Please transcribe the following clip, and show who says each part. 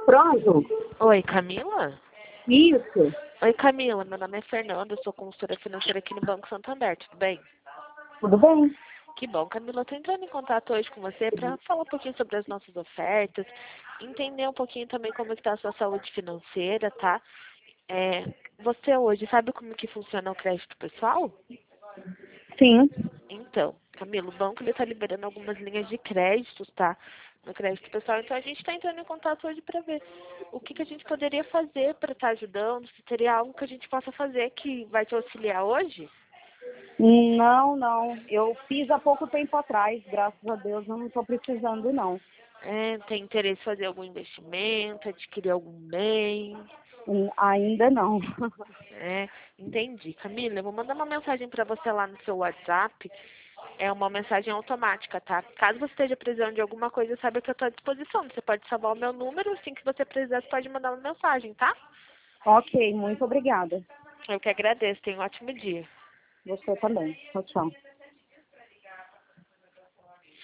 Speaker 1: Pronto?
Speaker 2: Oi, Camila?
Speaker 1: Isso.
Speaker 2: Oi, Camila. Meu nome é Fernanda, eu sou consultora financeira aqui no Banco Santander, tudo bem?
Speaker 1: Tudo bem?
Speaker 2: Que bom, Camila. Eu tô entrando em contato hoje com você para falar um pouquinho sobre as nossas ofertas, entender um pouquinho também como está a sua saúde financeira, tá? Você hoje sabe como que funciona o crédito pessoal?
Speaker 1: Sim.
Speaker 2: Então, Camila, o banco está liberando algumas linhas de créditos, tá? No crédito pessoal. Então, a gente está entrando em contato hoje para ver o que a gente poderia fazer para estar ajudando, se teria algo que a gente possa fazer que vai te auxiliar hoje.
Speaker 1: Não, não. Eu fiz há pouco tempo atrás, graças a Deus, eu não estou precisando, não.
Speaker 2: Tem interesse em fazer algum investimento, adquirir algum bem?
Speaker 1: Ainda não.
Speaker 2: Entendi. Camila, eu vou mandar uma mensagem para você lá no seu WhatsApp. É uma mensagem automática, tá? Caso você esteja precisando de alguma coisa, saiba que eu estou à disposição. Você pode salvar o meu número, assim que você precisar, você pode mandar uma mensagem, tá?
Speaker 1: Ok, muito obrigada.
Speaker 2: Eu que agradeço. Tenha um ótimo dia.
Speaker 1: Você também. Tchau, tchau.